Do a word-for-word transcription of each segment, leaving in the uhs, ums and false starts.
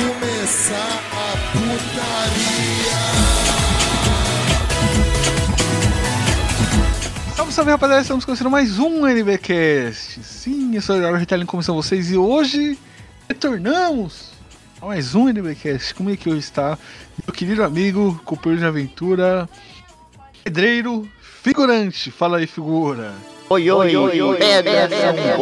começar a putaria. Salve, salve, rapaziada, estamos começando mais um NBcast. Sim, eu sou o Eduardo Retalho, como são vocês? E hoje retornamos a mais um NBcast. Como é que hoje está meu querido amigo, companheiro de aventura, pedreiro, figurante? Fala aí, figura. Oi, oi, oi, oi, pedras são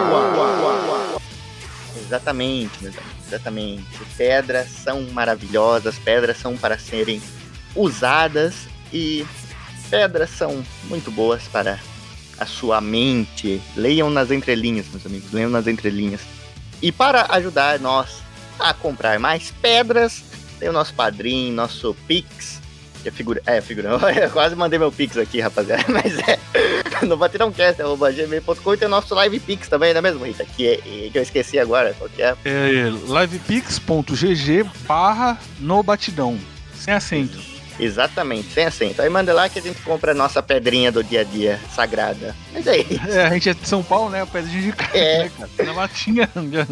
boas. Exatamente, meus amigos, exatamente. Pedras são maravilhosas, pedras são para serem usadas e pedras são muito boas para a sua mente. Leiam nas entrelinhas, meus amigos, leiam nas entrelinhas. E para ajudar nós a comprar mais pedras, tem o nosso padrinho, nosso Pix. É, figura, é, figura. Eu quase mandei meu Pix aqui, rapaziada. Mas é. No batirãocast, arroba gmail ponto com, e tem o nosso Live Pix também, não é mesmo, Rita? Que, é, que eu esqueci agora. Qual que é? É livepix.gg barra no batidão. Sem acento. Exatamente, sem acento. Aí manda lá que a gente compra a nossa pedrinha do dia a dia sagrada. Mas é isso. É, a gente é de São Paulo, né? A pedrinha de carne, É. né, cara? Na latinha.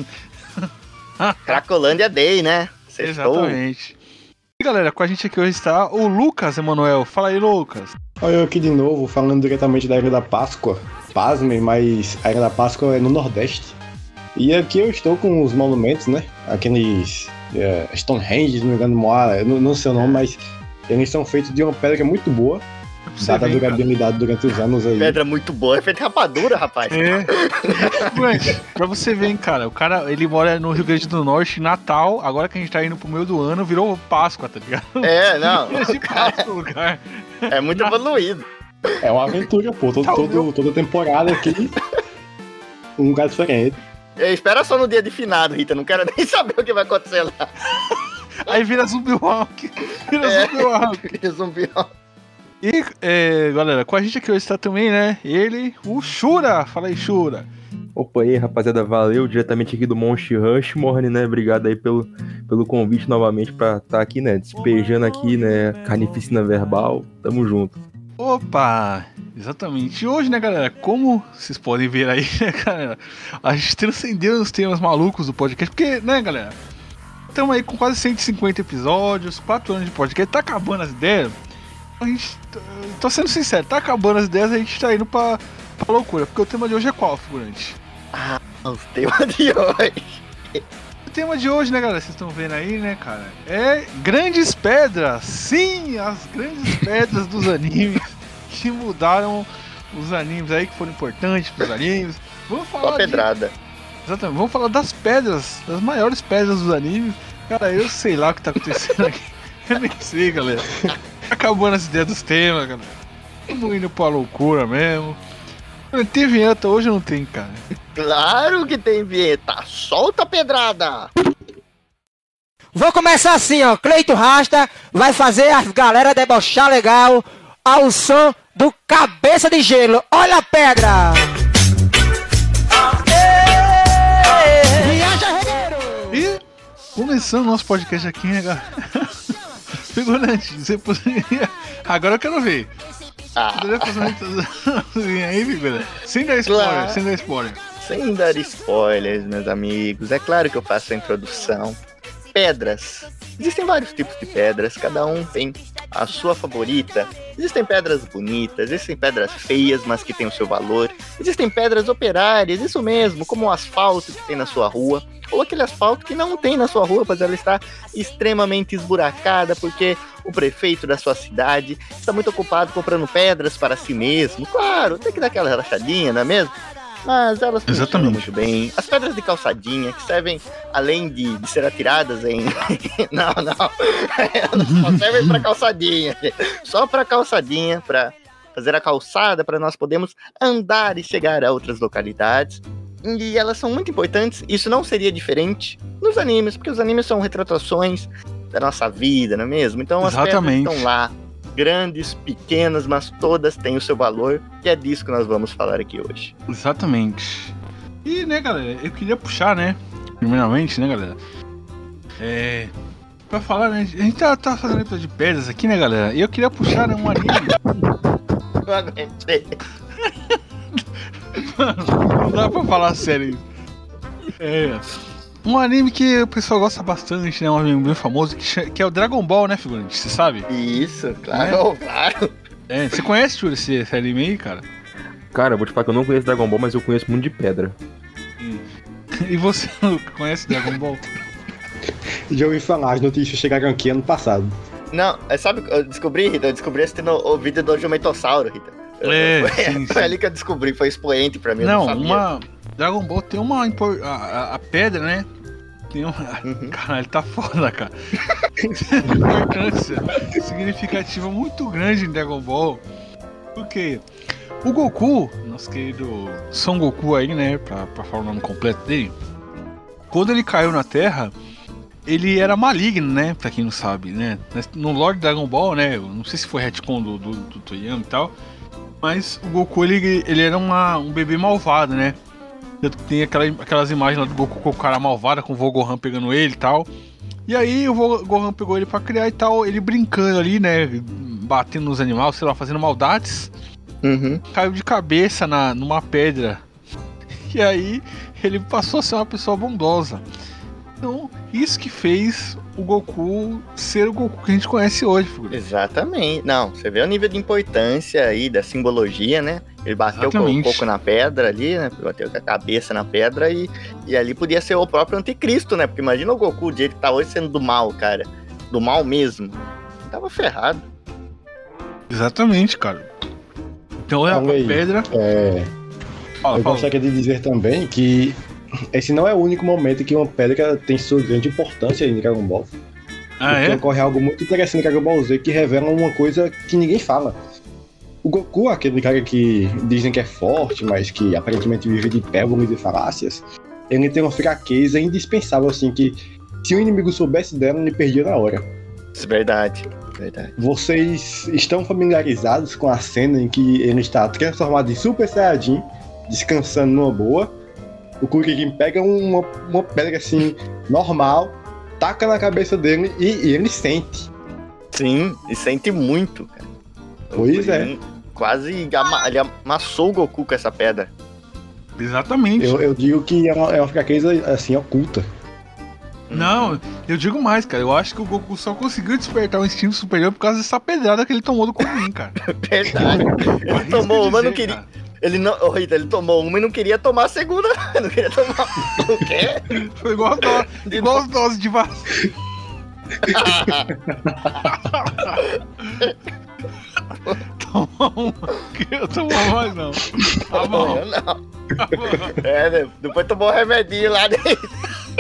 Cracolândia Day, né? Sextou. Exatamente. E galera, com a gente aqui hoje está o Lucas Emanuel. Fala aí, Lucas. Olha eu aqui de novo, falando diretamente da Ilha da Páscoa. Pasmem, mas a Ilha da Páscoa é no Nordeste. E aqui eu estou com os monumentos, né? Aqueles é, Stonehenge, se não me engano, Moara, eu não, não sei o nome, mas eles são feitos de uma pedra que é muito boa, dada a durabilidade durante os anos aí. Pedra muito boa, é feita de rapadura, rapaz. É. Mas, pra você ver, hein, cara, o cara, ele mora no Rio Grande do Norte, Natal, agora que a gente tá indo pro meio do ano, virou Páscoa, tá ligado? É, não. De Páscoa, lugar. É muito evoluído. É uma aventura, pô, todo, Tá, todo, meu. toda temporada aqui, um lugar diferente. Espera só no dia de finado, Rita, não quero nem saber o que vai acontecer lá. Aí vira zumbi walk. Vira É. zumbi walk. Zumbi. E, é, galera, com a gente aqui hoje está também, né? Ele, o Shura. Fala aí, Shura. Opa aí, rapaziada, valeu, diretamente aqui do Monte Rushmore, né, obrigado aí pelo, pelo convite novamente pra estar tá aqui, né, despejando aqui, né, carnificina verbal, tamo junto. Opa, exatamente. E hoje, né, galera, como vocês podem ver aí, né, galera, a gente transcendeu os temas malucos do podcast, porque, né, galera, estamos aí com quase cento e cinquenta episódios, quatro anos de podcast, tá acabando as ideias, a gente, tô sendo sincero, tá acabando as ideias, a gente tá indo pra, pra loucura, porque o tema de hoje é qual, figurante? Ah, o tema de hoje. O tema de hoje, né, galera, vocês estão vendo aí, né, cara, é grandes pedras. Sim, as grandes pedras dos animes que mudaram os animes aí, que foram importantes pros animes. Vamos falar Só pedrada. De... Exatamente, vamos falar das pedras, das maiores pedras dos animes. Cara, eu sei lá o que tá acontecendo aqui. Eu nem sei, galera. Acabando as ideias dos temas, galera. Estamos indo pra loucura mesmo. Tem vinheta hoje ou não tem, cara? Claro que tem vinheta. Solta a pedrada. Vou começar assim, ó. Cleito Rasta vai fazer as galera debochar legal ao som do Cabeça de Gelo. Olha a pedra! Viaja, regueiro! E começando o nosso podcast aqui, né, galera? Figurante, você poderia... Agora eu quero ver. Ah, Poderia fazer uma introdução aí, figurante? Sem dar spoiler, Claro. sem dar spoiler. sem dar spoilers, meus amigos, é claro que eu faço a introdução. Pedras. Existem vários tipos de pedras, cada um tem a sua favorita. Existem pedras bonitas, existem pedras feias, mas que têm o seu valor. Existem pedras operárias, isso mesmo, como o asfalto que tem na sua rua, ou aquele asfalto que não tem na sua rua, pois ela está extremamente esburacada, porque o prefeito da sua cidade está muito ocupado comprando pedras para si mesmo. Claro, tem que dar aquela relaxadinha, não é mesmo? Mas elas funcionam Exatamente. muito bem. As pedras de calçadinha, que servem, além de, de ser atiradas em... não, não. Elas só servem para calçadinha. Só para calçadinha, para fazer a calçada, para nós podermos andar e chegar a outras localidades. E elas são muito importantes. Isso não seria diferente nos animes, porque os animes são retratações da nossa vida, não é mesmo? Então as Exatamente. pedras estão lá. Grandes, pequenas, mas todas têm o seu valor, e é disso que nós vamos falar aqui hoje. Exatamente. E, né, galera, eu queria puxar, né, primeiramente, né, galera, é... Pra falar, né, a gente tá, tá fazendo episódio de pedras aqui, né, galera, e eu queria puxar, né, um anime... Não aguentei. Mano, não dá pra falar sério isso. É... um anime que o pessoal gosta bastante, né? Um anime bem famoso, que, cha- que é o Dragon Ball, né, figurante? Você sabe? Isso, claro, claro. É, você conhece, Júlio, esse, esse anime aí, cara? Cara, eu vou te falar que eu não conheço Dragon Ball, mas eu conheço muito de pedra. E você não conhece Dragon Ball? Já ouvi falar, as notícias chegaram aqui ano passado. Não, é, sabe, eu descobri, Rita, eu descobri assistindo o vídeo do Jumentossauro, Rita. É, foi, sim, foi sim. ali que eu descobri, foi expoente pra mim, eu Não, não sabia. uma. Dragon Ball tem uma. impor- A, a- a pedra, né? Tem uma. Uhum. Caralho, tá foda, cara. Tem uma importância significativa muito grande em Dragon Ball. Porque o Goku, nosso querido Son Goku aí, né? Pra, pra falar o nome completo dele. Quando ele caiu na Terra, ele era maligno, né? Pra quem não sabe, né? No Lord Dragon Ball, né? Eu não sei se foi retcon do, do, do Toyama e tal. Mas o Goku, ele, ele era uma, um bebê malvado, né? Tanto que tem aquela, aquelas imagens lá do Goku com o cara malvado, com o Vogohan pegando ele e tal. E aí o Vogohan pegou ele pra criar e tal, ele brincando ali, né? Batendo nos animais, sei lá, fazendo maldades. Uhum. Caiu de cabeça na, numa pedra. E aí ele passou a ser uma pessoa bondosa. Então, isso que fez o Goku ser o Goku que a gente conhece hoje, figura. Exatamente. Não, você vê o nível de importância aí da simbologia, né? Ele bateu com Exatamente. um pouco na pedra ali, né? Bateu com a cabeça na pedra e, e ali podia ser o próprio anticristo, né? Porque imagina o Goku, do jeito que tá hoje, sendo do mal, cara. Do mal mesmo. Tava ferrado. Exatamente, cara. Então é a Olha aí. pedra. É, Fala, eu fala. gostaria de dizer também que esse não é o único momento que uma pedra tem sua grande importância em Dragon Ball. Ah, Porque é? ocorre algo muito interessante em Dragon Ball Z que revela uma coisa que ninguém fala. O Goku, aquele cara que dizem que é forte, mas que aparentemente vive de hipérboles e falácias, ele tem uma fraqueza indispensável, assim, que se o inimigo soubesse dela, ele perdia na hora. Isso é verdade. Verdade. Vocês estão familiarizados com a cena em que ele está transformado em Super Saiyajin, descansando numa boa. O Kuririn pega uma, uma pedra assim, normal, taca na cabeça dele e, e ele sente. Sim, e sente muito, cara. Pois é. Kuririn Quase ama- ele amassou o Goku com essa pedra. Exatamente. Eu, eu digo que é uma, é uma fraqueza assim, oculta. Não, eu digo mais, cara. Eu acho que o Goku só conseguiu despertar o instinto superior por causa dessa pedrada que ele tomou do Kuririn, cara. Verdade. Ele Arrisco tomou uma, dizer, não queria. cara. Ele não. Ô, Rita, ele tomou uma e não queria tomar a segunda. Não queria tomar. O quê? Foi igual, a do... igual as doses de vacina. Toma uma, que eu tomo mais não. Tá bom, Eu não. tá bom. É, né? Depois tomou um remedinho lá dentro.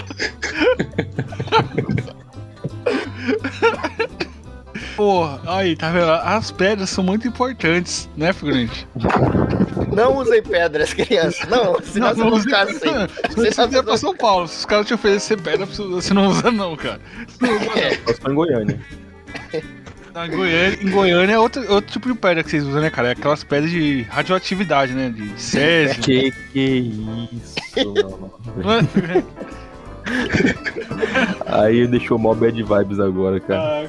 Porra, aí, tá vendo? As pedras são muito importantes, né, figurante? Não usem pedras, crianças. Não, senão você vai ficar assim. Se você Senão vier pra você São Paulo, se os caras te oferecer pedra, você não usa não, cara. Não usa não. Eu sou em Goiânia. Na Goiânia, em Goiânia é outro, outro tipo de pedra que vocês usam, né, cara? É aquelas pedras de radioatividade, né? De césio. Que que isso, mano. Não é? Aí deixou mó bad vibes agora, cara.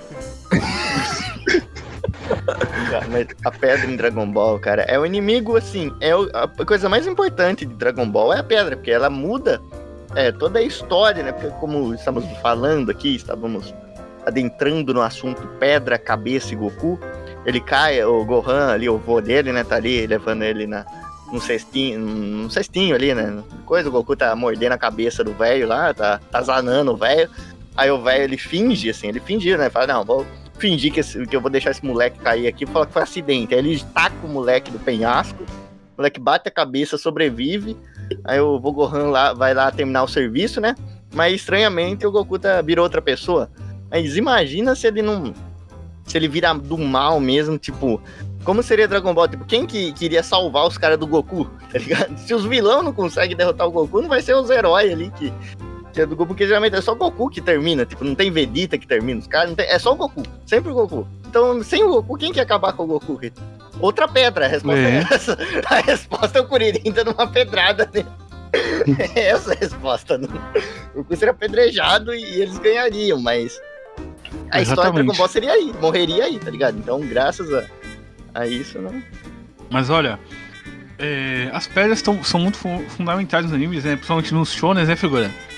Cara, mas a pedra em Dragon Ball, cara, é o inimigo, assim, é o- a coisa mais importante de Dragon Ball é a pedra, porque ela muda é, toda a história, né? Porque como estamos falando aqui, estávamos adentrando no assunto pedra, cabeça e Goku, ele cai, o Gohan ali, o vô dele, né, tá ali levando ele na, num cestinho, num cestinho ali, né, coisa, o Goku tá mordendo a cabeça do velho lá, tá, tá zanando o velho, aí o velho, ele finge, assim, ele fingiu, né, fala, não, vou fingir que, esse- que eu vou deixar esse moleque cair aqui, fala que foi acidente, aí ele taca o moleque do penhasco, o moleque bate a cabeça, sobrevive, aí o vô Gohan lá, vai lá terminar o serviço, né, mas estranhamente o Goku tá, virou outra pessoa. Mas imagina se ele não. Se ele virar do mal mesmo, tipo. Como seria Dragon Ball? Tipo, quem que queria salvar os caras do Goku? Tá ligado? Se os vilão não conseguem derrotar o Goku, não vai ser os heróis ali que, que é do Goku, porque geralmente é só o Goku que termina. Tipo, não tem Vegeta que termina. Os caras não tem, é só o Goku. Sempre o Goku. Então, sem o Goku, quem que ia acabar com o Goku, Rita? Outra pedra. A resposta é, É. essa. A resposta é o Kuririn dando uma pedrada nele. É essa a resposta. Não. O Goku seria apedrejado e eles ganhariam, mas. A história do Dragon Exatamente. Ball seria aí, morreria aí, tá ligado? Então, graças a, a isso, não. Mas olha, é, as pedras tão, são muito fu- fundamentais nos animes, né? Principalmente nos shonens, né, figura?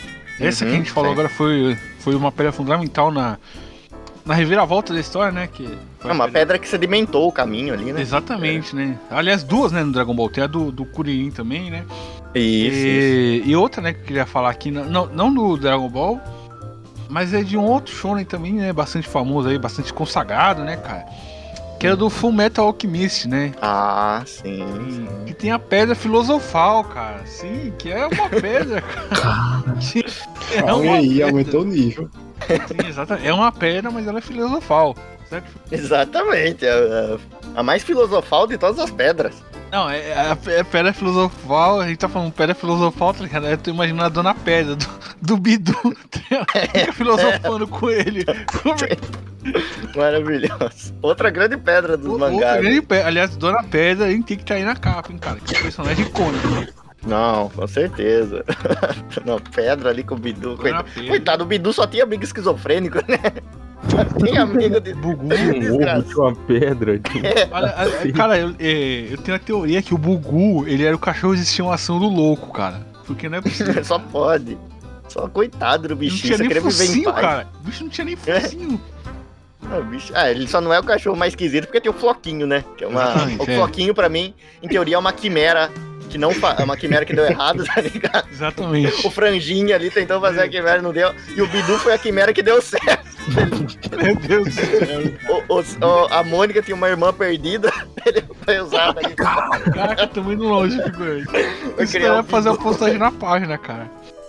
Essa Uhum, que a gente falou sim. agora foi, foi uma pedra fundamental na, na reviravolta da história, né? Que foi É a uma pedra- pedra que sedimentou o caminho ali, né? Exatamente, né? Aliás, duas, né, no Dragon Ball. Tem a do, do Kuririn também, né? Isso, isso. e, e outra, né, que eu queria falar aqui, não, não, não do Dragon Ball, mas é de um outro shonen também, né? Bastante famoso aí, bastante consagrado, né, cara? Que é do Full Metal Alchemist, né? Ah, sim. E- Que tem a pedra filosofal, cara. Sim, que é uma pedra, cara. Sim, é Olha uma aí, pedra. aumentou o nível. Sim, exatamente. É uma pedra, mas ela é filosofal. Certo? Exatamente. É a, a mais filosofal de todas as pedras. Não, é, é, é pedra filosofal, a gente tá falando pedra filosofal, tá ligado? Eu tô imaginando a dona Pedra do, do Bidu, fica filosofando com ele. Maravilhoso. Outra grande pedra dos Outra mangás. grande pedra. Aliás, dona Pedra, a gente tem que estar aí na capa, hein, cara? Que é um personagem icônico. Não, com certeza. Não, pedra ali com o Bidu. Dona Coitado, Pedra. coitado, o Bidu só tinha amigo esquizofrênico, né? Só tinha amigo de. Bugu. Um ovo de uma pedra. de um- Olha, a- cara, eu, é, eu tenho a teoria que o Bugu, ele era o cachorro de estimação do louco, cara. Porque não é possível. Só pode. Só coitado do Não bichinho, tinha só nem queria viver em focinho, paz. cara. O bicho não tinha nem focinho. Ah, o bicho- ah, ele só não é o cachorro mais esquisito porque tem o Floquinho, né? Que é uma... Exatamente, O é. Floquinho, pra mim, em teoria, é uma quimera que não fa... é uma quimera que deu errado, tá ligado? Exatamente. O Franjinha ali tentou fazer a quimera e não deu. E o Bidu foi a quimera que deu certo. Meu Deus do céu. O, o- o- a Mônica tinha uma irmã perdida, ele foi usado ali. Caraca, tamo indo longe, figurante. Vai Isso criar era um fazer uma Bidu. postagem na página, cara.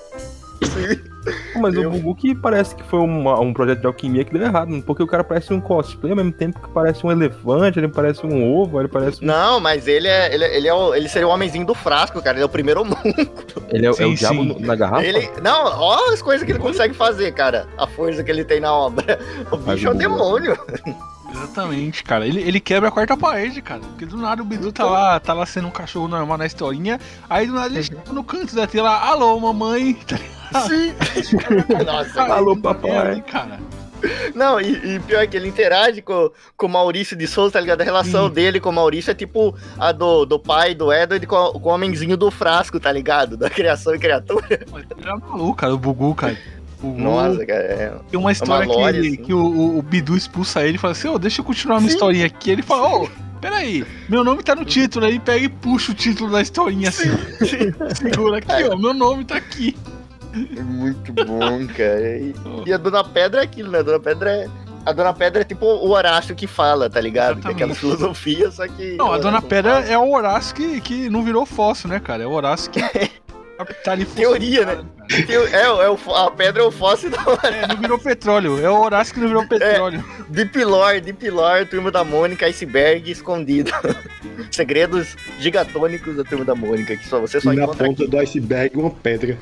Mas Eu- o Bugu que parece que foi uma- um projeto de alquimia que deu errado, porque o cara parece um cosplay ao mesmo tempo que parece um elefante, ele parece um ovo, ele parece um... Não, mas ele é. Ele, ele, é o, ele seria o homenzinho do frasco, cara. Ele é o primeiro mundo. Ele é, é Sim, o diabo sim. no- na garrafa? Ele. Não, olha as coisas que ele consegue fazer, cara. A força que ele tem na obra. O Mas bicho é um o- demônio. Exatamente, cara. Ele, ele quebra a quarta parede, cara. Porque do nada o Bidu tá lá, tá lá sendo um cachorro normal na historinha. Aí do nada ele chega no canto da tela, alô, mamãe. Tá ligado? Sim. Nossa, Alô, Aí, papai. é, cara. não, e, e pior que ele interage com, com o Maurício de Souza, tá ligado? A relação Sim. dele com o Maurício é tipo a do, do pai do Edward com, com o homenzinho do frasco, tá ligado? Da criação e criatura. Mas ele era maluco, cara, o Bugu, cara. O Bugu Nossa, cara. É... tem uma história uma lore, que, assim. que o, o, o Bidu expulsa ele e fala assim, ô, deixa eu continuar minha historinha aqui. Ele fala, ô, peraí, meu nome tá no título. Aí pega e puxa o título da historinha assim. Segura aqui, ó, meu nome tá aqui. É muito bom, cara. E, e a Dona Pedra é aquilo, né? A Dona Pedra é. A Dona Pedra é tipo o Horácio que fala, tá ligado? Que é aquela Exatamente. filosofia, só que. Não, a o Dona Horácio Pedra fala. é o Horácio que, que não virou fóssil, né, cara? É o Horácio que tá ali Teoria, né? fossilizado, cara. Tem o- É, é o, fó- a pedra é o fóssil do É, não virou petróleo. É o Horácio que não virou petróleo. Deep Lore, Deep Lore, Turma da Mônica, Iceberg escondido. Segredos gigatônicos da Turma da Mônica, que só você só E na encontra ponta aqui. do iceberg uma pedra.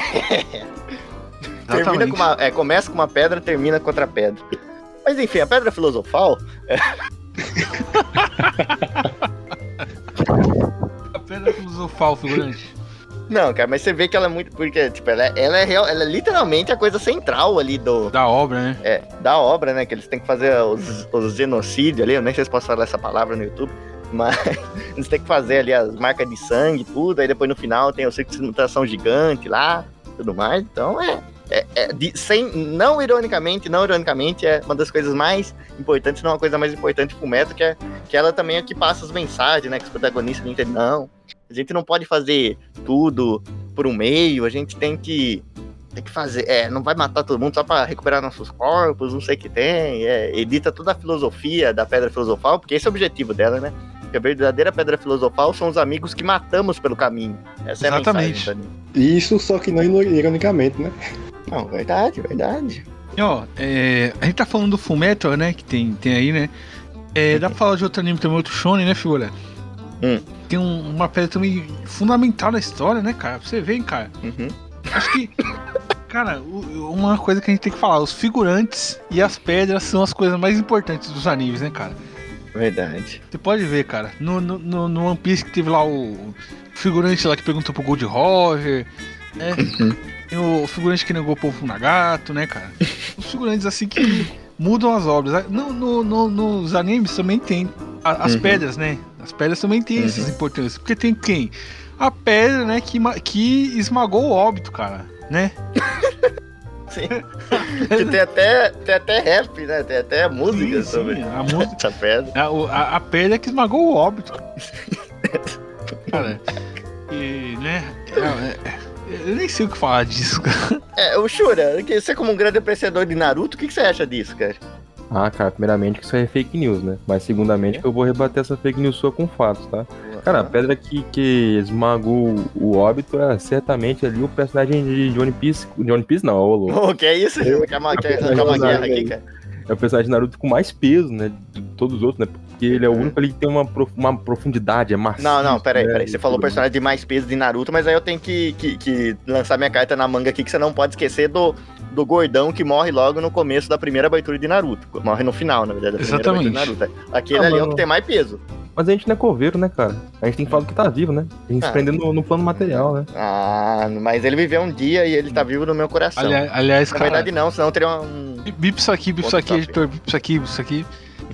Termina com uma, é, começa com uma pedra, termina com outra pedra. Mas enfim, a pedra filosofal, A pedra filosofal, figurante. não, cara, mas você vê que ela é muito, porque tipo, ela é, ela é, real, ela é literalmente a coisa central ali do, Da obra, né? é, da obra, né? Que eles têm que fazer os, os genocídios ali. Eu nem sei se posso falar essa palavra no YouTube, mas eles têm que fazer ali as marcas de sangue e tudo. Aí depois no final tem o ciclo de mutação gigante lá, tudo mais. Então é. é, é de- sem, não ironicamente, não ironicamente, é uma das coisas mais importantes, não a coisa mais importante pro Fullmetal, que é que ela também é que passa as mensagens, né? Que os protagonistas não entendem. Não, a gente não pode fazer tudo por um meio, a gente tem que tem que fazer, é, não vai matar todo mundo só pra recuperar nossos corpos, não sei o que tem, é, edita toda a filosofia da Pedra Filosofal, porque esse é o objetivo dela, né? Que a verdadeira Pedra Filosofal são os amigos que matamos pelo caminho. Essa é a Exatamente. mensagem, Dani. Isso só que não ironicamente, né? Não, verdade, verdade. E ó, é, a gente tá falando do Fullmetal, né? Que tem, tem aí, né? É, dá pra falar de outro anime também, outro shonen, né, figura? Hum. Tem um- uma pedra também fundamental na história, né, cara? Pra você ver, hein, cara. Uhum. Acho que, cara, o- uma coisa que a gente tem que falar, os figurantes e as pedras são as coisas mais importantes dos animes, né, cara? Verdade. Você pode ver, cara, no, no, no no One Piece que teve lá o figurante lá que perguntou pro Gold Roger, né? Tem o figurante que negou o povo Nagato, né, cara? Os figurantes assim que mudam as obras. No, no- no- nos animes também tem a- as Uhum. pedras, né? As pedras também tem Uhum. essas importâncias. Porque tem quem? A pedra, né, que, ma- que esmagou o óbito, cara, né? Sim. Que tem até, tem até rap, né? Tem até música Sim, sobre sim, a música. essa pedra. A, o- a, a pedra que esmagou o óbito. Cara, e, né? é- é- eu nem sei o que falar disso, cara. É, o Shura, que você como um grande apreciador de Naruto, o que, que você acha disso, cara? Ah, cara, primeiramente que isso aí é fake news, né? Mas segundamente que eu vou rebater essa fake news sua com fatos, tá? Cara, a pedra que, que esmagou o óbito é certamente ali o personagem de One Piece. De One Piece não, ô louco. Ô, que é isso, Shura? Quer, uma- quer arrancar uma guerra aqui, cara? É o personagem de Naruto com mais peso, né? De todos os outros, né? Porque ele é o único ali que tem uma, prof- uma profundidade, é macio. Não, não, peraí, né? peraí. Você falou personagem de mais peso de Naruto, mas aí eu tenho que, que, que lançar minha carta na manga aqui, que você não pode esquecer do, do gordão que morre logo no começo da primeira abertura de Naruto. Morre no final, na verdade, da primeira Exatamente. abertura de Naruto. Aquele Ah, ali é o mano. que tem mais peso. Mas a gente não é coveiro, né, cara? A gente tem que falar do que tá vivo, né? A gente Ah. se prender no, no plano material, né? Ah, mas ele viveu um dia e ele tá vivo no meu coração. Ali- aliás, Na cara. verdade não, senão teria um... Bip isso aqui, bip isso aqui, Ponto editor, bip isso aqui, bip isso aqui.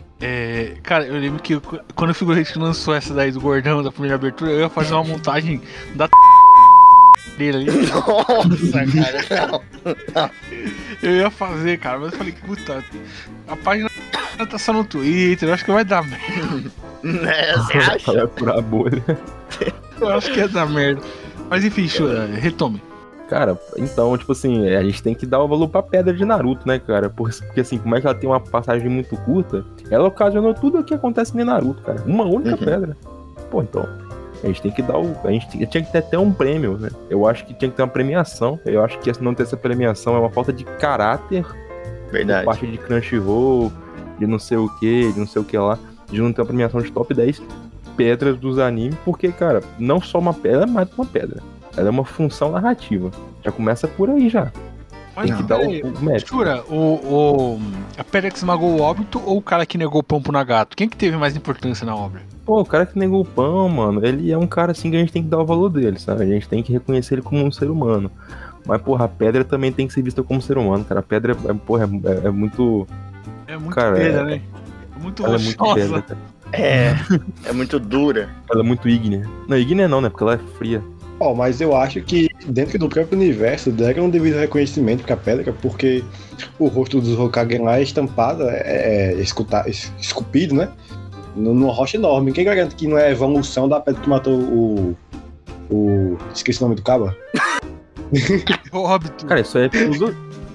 É, cara, eu lembro que eu- quando o figurante lançou essa daí do gordão da primeira abertura, eu ia fazer uma montagem da dele ali. Nossa, cara, não. Eu ia fazer, cara, mas eu falei, puta, a página tá só no Twitter, eu acho que vai dar merda. Né, você acha? Vai furar a bolha. Eu acho que ia dar merda. Mas enfim, Shura, retome. Cara, então, tipo assim, a gente tem que dar o valor pra pedra de Naruto, né, cara? Por- Porque assim, como é que ela tem uma passagem muito curta, ela ocasionou tudo o que acontece em Naruto, cara. Uma única Uhum. pedra. Pô, então, a gente tem que dar o... A gente tinha que ter até um prêmio, né? Eu acho que tinha que ter uma premiação. Eu acho que se não ter essa premiação é uma falta de caráter por Verdade. parte de Crunchyroll, de não sei o que, de não sei o que lá, de não ter uma premiação de top dez pedras dos animes, porque, cara, não só uma pedra, é mais que uma pedra. Ela é uma função narrativa. Já começa por aí já. Mas Tem que dar o, peraí, o mérito. Shura, o, o, a pedra que esmagou o óbito ou o cara que negou o pão pro Nagato? Quem que teve mais importância na obra? Pô, o cara que negou o pão, mano, ele é um cara assim que a gente tem que dar o valor dele, sabe? A gente tem que reconhecer ele como um ser humano. Mas, porra, a pedra também tem que ser vista como ser humano, cara. A pedra, é, porra, é, é muito... É muito Cara, pedra, é- né? É muito Ela é muito rochosa. pedra, cara. É, é muito dura. Ela é muito ígnea. Não, ígnea não, né? Porque ela é fria. Ó, mas eu acho que dentro do próprio universo deram um devido reconhecimento pra pedra, porque o rosto dos Hokage lá é estampado, é, é escuta- es- esculpido, né? nu- Numa rocha enorme. Quem garante que não é a evolução da pedra que matou o. o. Esqueci o nome do cabo? O óbito. Cara, isso aí é filosofia.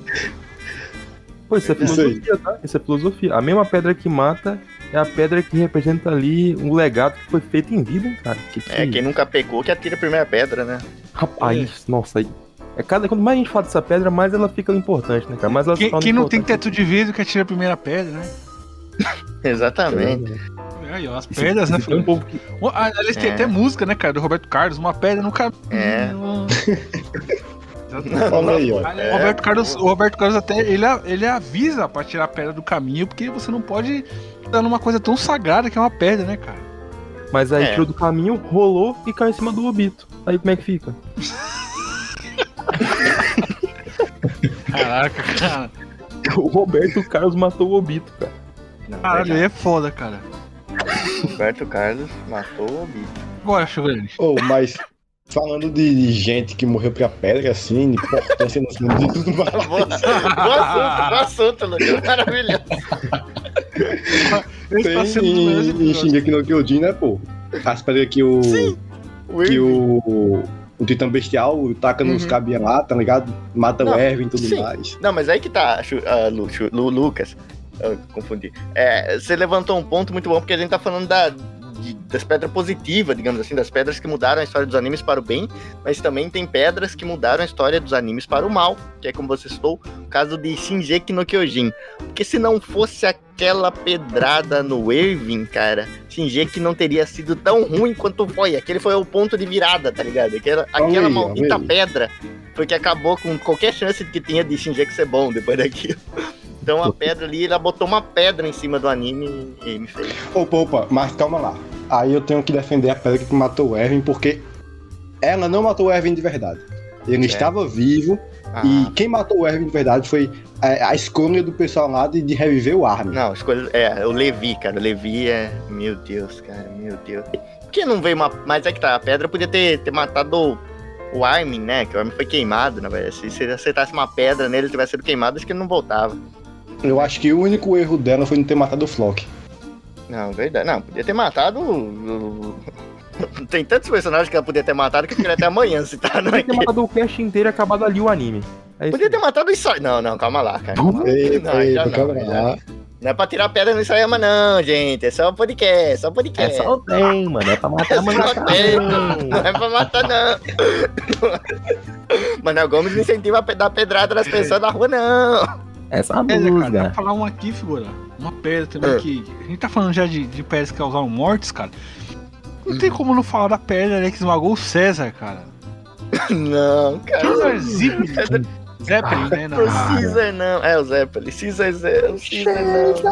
Pô, isso é Isso aí. filosofia, tá? Isso é filosofia. A mesma pedra que mata é a pedra que representa ali um legado que foi feito em vida, cara. Que, que... É, quem nunca pecou que atira a primeira pedra, né? Rapaz, nossa, aí. É cada... Quanto mais a gente fala dessa pedra, mais ela fica importante, né, cara? Mais ela se Quem, torna quem não tem importante. teto de vidro que atira a primeira pedra, né? Exatamente. Aí, ó, as E se- pedras, né? se tem um povo que... Ó, ah, aliás, tem É. até música, né, cara, do Roberto Carlos, uma pedra no caminho. É. Exatamente. Olha aí, ó. Aí, É, o, Roberto Carlos, o Roberto Carlos até ele, ele avisa pra tirar a pedra do caminho, porque você não pode dar numa coisa tão sagrada que é uma pedra, né, cara? Mas aí É. tirou do caminho, rolou e caiu em cima do Obito. Aí como é que fica? Caraca, cara. O Roberto Carlos matou o Obito, cara. Não, Caralho, aí verdade. é foda, cara. Roberto Carlos matou o bicho. Agora, Chuveirinho. Oh, mas falando de, de gente que morreu pra pedra, assim, de importância nos mundos e tudo mais. Boa, boa assunto, boa assunto, Lucas. Maravilhoso. Esse tá Tem sendo um dos melhores em, em episódios. Shingeki no Kyojin, né, pô? As pedras que o. Que o. O Titã Bestial taca nos Uhum. cabinha lá, tá ligado? Mata Não, o Erwin e tudo sim. mais. Não, mas aí que tá, Chu- ah, Lu- Chu- Lu- Lucas. Eu confundi. É, você levantou um ponto muito bom, porque a gente tá falando da, de- das pedras positivas, digamos assim, das pedras que mudaram a história dos animes para o bem, mas também tem pedras que mudaram a história dos animes para o mal, que é como você citou, o caso de Shingeki no Kyojin. Porque se não fosse aquela pedrada no Erwin, cara, Shingeki não teria sido tão ruim quanto foi. Aquele foi o ponto de virada, tá ligado? Aquela, Olha aquela aí, maldita olha aí. pedra foi que acabou com qualquer chance que tinha de Shingeki ser bom depois daquilo. Então a pedra ali, ela botou uma pedra em cima do anime e me fez. Opa, opa, mas calma lá. Aí eu tenho que defender a pedra que matou o Erwin, porque ela não matou o Erwin de verdade. Ele É. estava vivo, Ah, e quem matou o Erwin de verdade foi a, a escolha do pessoal lá de, de reviver o Armin. não, escolha. É, o Levi, cara. O Levi é. Meu Deus, cara, meu Deus. Por que não veio uma. Mas é que tá, a pedra podia ter, ter matado o Armin, né? Que o Armin foi queimado, na verdade. Se você acertasse uma pedra nele e tivesse sido queimado, acho que ele não voltava. Eu acho que o único erro dela foi não ter matado o Flock. Não, verdade. Não, podia ter matado. Tem tantos personagens que ela podia ter matado que eu queria até amanhã citar, não é? Podia ter matado o cast inteiro e acabado ali o anime. É Podia ter matado o Isayama. Não, não, calma lá, cara. Eita, Não, eita, já não, calma já lá. Não é pra tirar pedra no Isayama, não, gente. É só um podcast, só um É podcast. só o tem, mano. É pra matar a Só tem, não é pra matar, não. Manuel Gomes não incentiva a pe- dar pedrada nas pessoas na rua, não. É só uma Pedra, cara, dá pra blusa. falar uma aqui, figura. Uma pedra também É. que. A gente tá falando já de, de pedras que causaram mortes, cara. Não tem como não falar da pedra, né, que esmagou o César, cara. Não, cara. César Zeppelin. Zeppelin, né? Na... O Caesar não. É, o Zeppelin. Caesar, Zé- o Caesar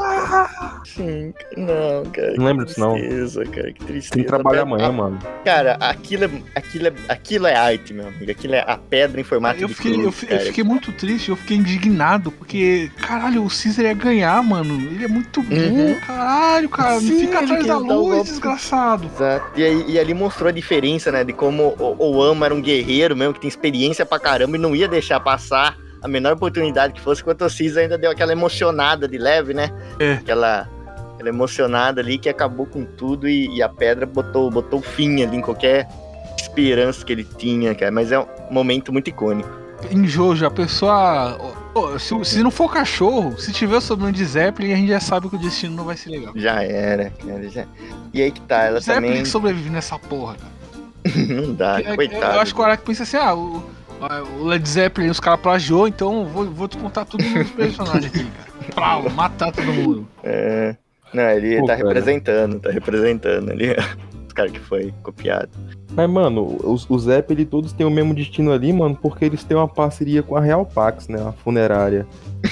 não. Sim, não, cara. Não lembro disso, não. Que tristeza, cara. Que tristeza. Tem que trabalhar A- amanhã, mano. Cara, aquilo é, aquilo, é, aquilo é arte, meu amigo. Aquilo é a pedra em formato Eu de fiquei, cruz, eu, fi- eu cara. fiquei muito triste, eu fiquei indignado, porque, caralho, o Caesar ia ganhar, mano. Ele é muito bom, Uhum. caralho, cara. Sim, Fica ele atrás da quis dar o luz, golpe. desgraçado. Exato. E, aí, e ali mostrou a diferença, né? De como o, o Amo era um guerreiro mesmo, que tem experiência pra caramba e não ia deixar passar a menor oportunidade que fosse, enquanto o Caesar ainda deu aquela emocionada de leve, né? É. Aquela, aquela emocionada ali que acabou com tudo e, e a pedra botou, botou fim ali em qualquer esperança que ele tinha, cara. Mas é um momento muito icônico. Em Jojo, a pessoa. Ó, se, se não for cachorro, se tiver o sobrenome de Zeppelin, a gente já sabe que o destino não vai ser legal. Já era, cara. Já... E aí que tá, ela Zeppelin também. que sobrevive nessa porra, cara. Não dá, É- é- coitado. Eu acho que o Araki pensa assim, ah, o, o Led Zeppelin os caras plagiou, então vou, vou descontar tudo nos personagens aqui, cara. Pra matar todo mundo. É... Não, ele Pô, tá cara. representando, tá representando ali os caras que foi copiado. Mas, mano, os, os Zeppelin todos têm o mesmo destino ali, mano, porque eles têm uma parceria com a Real Pax, né? A funerária.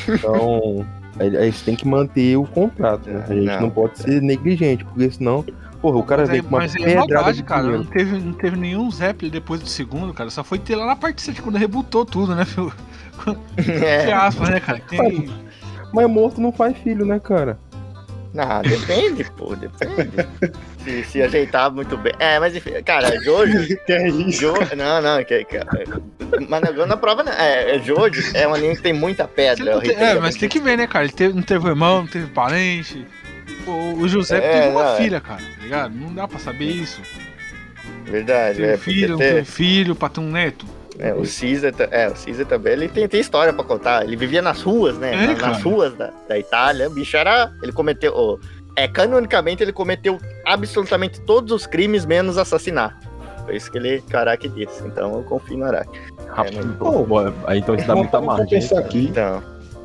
Então, a- eles têm que manter o contrato, né? A gente não, Não. pode ser negligente, porque senão, porra, o cara Mas, vem é, com uma mas é pedrada maldade, de cara. Não dinheiro. teve, não teve nenhum Zeppelin depois do segundo, cara. Só foi ter lá na parte sete, quando rebutou tudo, né, filho? Entre É, aspas, né, cara? Tem... Mas morto não faz filho, né, cara? não, depende, pô, depende. Se, se ajeitar muito bem. É, mas enfim, cara, Jojo. Que é isso? Jo... Não, não, que, que, mas não, na prova não. É, é Jojo é um anime que tem muita Você pedra. não tem- é, mas tem que ver, né, cara? Ele teve, não teve irmão, não teve parente. O, o José É, teve uma não, é. filha, cara, tá ligado? Não dá pra saber isso. Verdade, Teve é, filho, não porque ter, teve filho, pra ter um neto. é, o Caesar, ta- é, o Caesar também, ele tem, tem história pra contar. Ele vivia nas ruas, né? É, na- cara. nas ruas da, da Itália. O bicho era. Ele cometeu. oh, é, canonicamente, ele cometeu absolutamente todos os crimes, menos assassinato. Foi isso que ele, que o Araki disse. Então eu confio no Araki. Rápido. mas- Pô, boa, aí então isso dá muita Vamos pra margem. pensar cara. aqui. Então.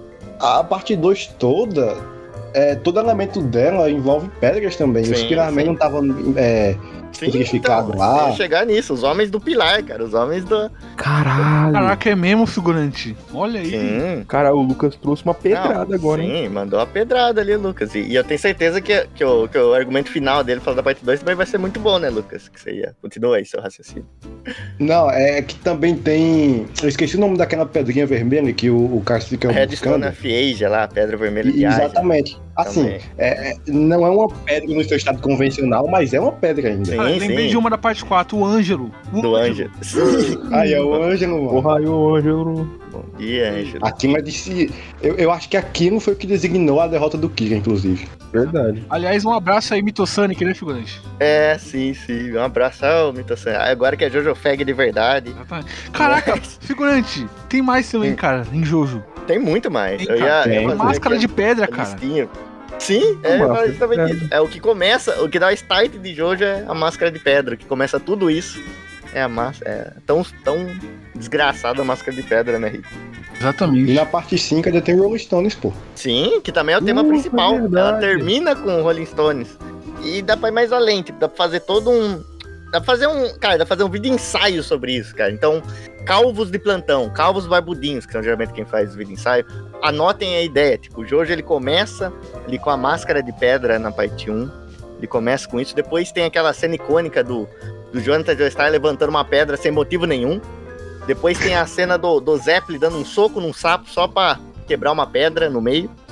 A parte dois toda, é, todo elemento dela envolve pedras também. Os Sim, Pyramid sim. não estavam é, Sim, Petrificado então, lá. eu ia chegar nisso, os homens do pilar, cara, os homens do. Caralho. Caraca, é mesmo, figurante. Olha aí. Sim. Cara, o Lucas trouxe uma pedrada Não, agora, sim, hein? mandou a pedrada ali, Lucas. E, e eu tenho certeza que, que, o, que o argumento final dele, falando da parte dois, também vai ser muito bom, né, Lucas? Que você ia. Continua aí seu raciocínio. Não, é que também tem. Eu esqueci o nome daquela pedrinha vermelha que o, o cara fica A Redstone buscando. of Asia lá, a pedra vermelha de E- Asia. Exatamente. Assim, Também. é, é, não é uma pedra no seu estado convencional, mas é uma pedra ainda. Sim, Cara, lembrei sim. de uma da parte quatro, o Ângelo. O Do Ângelo. Sim. Aí é o Ângelo, mano. Porra, aí o Ângelo. Bom dia, Ângelo. Aquilo é de se. Eu, eu acho que aquilo foi o que designou a derrota do Kira, inclusive. Verdade. Aliás, um abraço aí, Mitosonic, né, figurante? É, sim, sim. Um abraço ao Mito-san. Agora que é Jojo Fag de verdade. Exatamente. Caraca, figurante, tem mais também, Hum. cara, em Jojo. Tem muito mais. Tem, Eu ia, cara, eu ia tem. fazer Máscara aqui de pedra, a cara. listinha. Sim, é Máscara mas de justamente pedra. isso. É o que começa, o que dá o start de Jojo é a máscara de pedra, que começa tudo isso. É a máscara. É tão, tão desgraçada a máscara de pedra, né, Rick? E Exatamente. na parte cinco ainda tem Rolling Stones, pô. Sim, que também é o tema Uh, principal. é verdade. Ela termina com Rolling Stones. E dá pra ir mais além, tipo, dá pra fazer todo um. Dá pra fazer um. Cara, dá pra fazer um vídeo ensaio sobre isso, cara. Então, calvos de plantão, calvos barbudinhos, que são geralmente quem faz vídeo ensaio, anotem a ideia. Tipo, o Jojo ele começa ali com a máscara de pedra na parte um. Ele começa com isso. Depois tem aquela cena icônica do, do Jonathan Joestar levantando uma pedra sem motivo nenhum. Depois tem a cena do, do Zeppelin dando um soco num sapo só pra quebrar uma pedra no meio.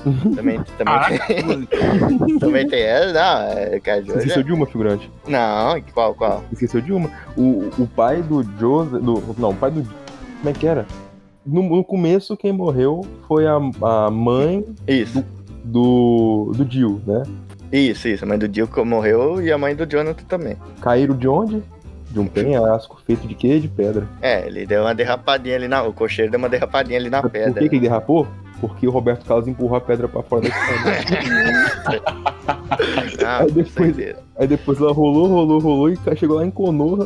Também, também, Caraca, tem, também tem essa, não, é, cara, Você esqueceu de uma, figurante? Não, qual, qual? Você esqueceu de uma. O, o pai do Joseph. Do, não, o pai do. Como é que era? No, no começo, quem morreu foi a, a mãe Isso, do, do Jill, né? isso, isso, a mãe do Jill morreu e a mãe do Jonathan também. Caíram de onde? De um penhasco feito de quê? De pedra. É, ele deu uma derrapadinha ali na... O cocheiro deu uma derrapadinha ali na Por pedra. que, que ele derrapou? Porque o Roberto Carlos empurrou a pedra pra fora da estrada. Ah, Aí depois- certeza. Aí depois ela rolou, rolou, rolou e chegou lá em Konoha.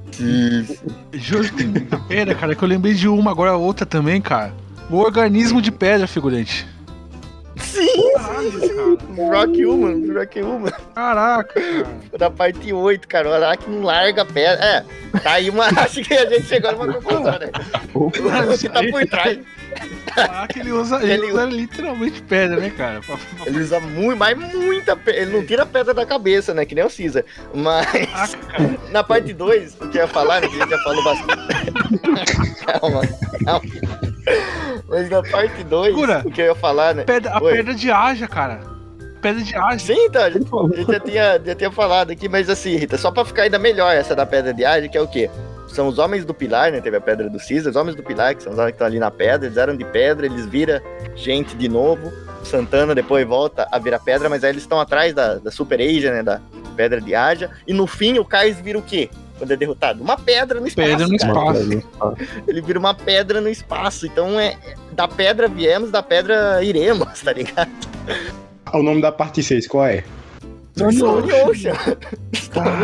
Justo, tem muita pedra, cara, que eu lembrei de uma, agora outra também, cara. O organismo de pedra, figurante. Sim, Caralho, cara. Rock Human, Rock Human. Caraca, cara. Da parte oito, cara, o Araki não larga a pedra. É, tá aí uma... Acho que a gente chegou numa conclusão, né? O que tá por trás. Caraca, ele usa, ele Ele- usa literalmente pedra, né, cara? Pra- pra- Ele usa muito, mas muita pedra. Ele não tira a pedra da cabeça, né? Que nem o Caesar. Mas Caraca, cara. na parte dois, o que eu ia falar, né? Que a gente já falou bastante. Calma, calma. Mas na parte dois, Cura. o que eu ia falar, né? Pedra, a Oi. pedra de Aja, cara. Pedra de Aja. Sim, tá, a gente, a gente já, tinha, já tinha falado aqui, mas assim, Rita, só pra ficar ainda melhor essa da Pedra de Aja, que é o quê? São os homens do pilar, né? Teve a Pedra do Caesar, os homens do pilar, que são os homens que estão ali na pedra, eles eram de pedra, eles viram gente de novo. Santana depois volta a virar pedra, mas aí eles estão atrás da, da Super Asia, né? Da Pedra de Aja. E no fim, o Kais vira o quê? Quando é derrotado? Uma pedra no espaço. Pedra no cara. espaço. Ele vira uma pedra no espaço. Então é. Da pedra viemos, da pedra iremos, tá ligado? O nome da parte seis, qual é? Stone Ocean. Stone